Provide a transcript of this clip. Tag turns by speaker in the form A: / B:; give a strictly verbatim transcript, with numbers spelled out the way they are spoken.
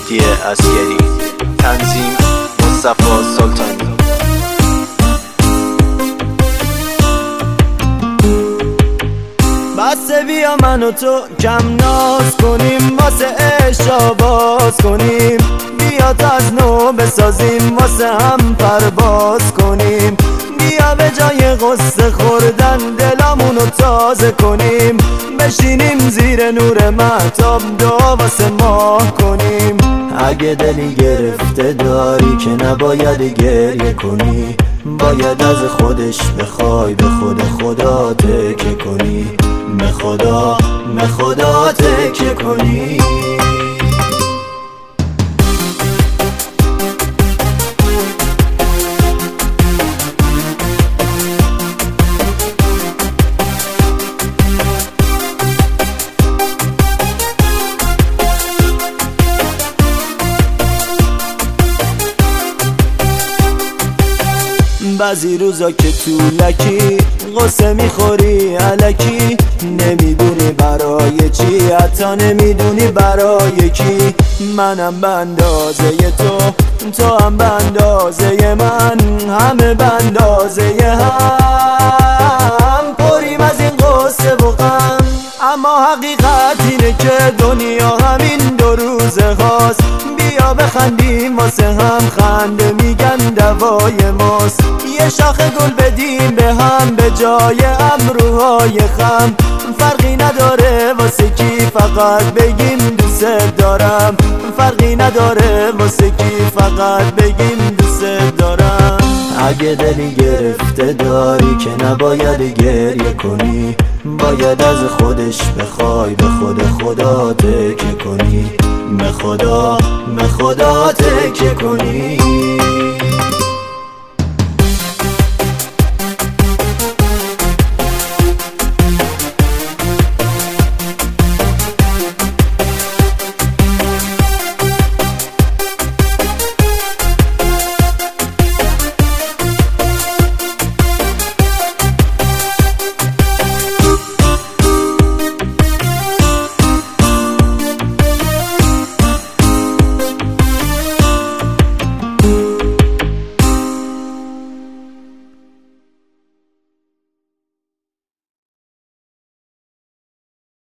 A: مهدی عسگری، تنظیم مصطفی سلطانی.
B: بس بیا من و تو کم ناز کنیم، واسه عشق باز کنیم. بیا تا از نو بسازیم، واسه هم پرواز کنیم. بیا به جای غصه خوردن دلامونو تازه کنیم. بشینیم زیر نور مهتاب دعا واسه ماه کنیم. اگه دلی گرفته داری که نباید گریه کنی، باید از خودش بخوای به خود خدا تکیه کنی. به خدا به خدا تکیه کنی. بعضی روزا که طولکی غصه میخوری الکی، نمیدونی برای چی، حتی نمیدونی برای کی. منم به اندازه تو، تو هم به اندازه من، همه به اندازه هم پریم از این غصه و غم. اما حقیقت اینه که دنیا همین دو روزه هاست. بیا بخندیم واسه هم، خنده میگن دوای ماست. یه شاخ گل بدیم به هم به جای ابروهای خم. فرقی نداره واسه کی، فقط بگیم دوست دارم. فرقی نداره واسه کی، فقط بگیم دوست دارم. اگه دلی گرفته داری که نباید گریه کنی، باید از خودش بخوای به خود خدا تکیه کنی. به خدا به خدا تکیه کنی.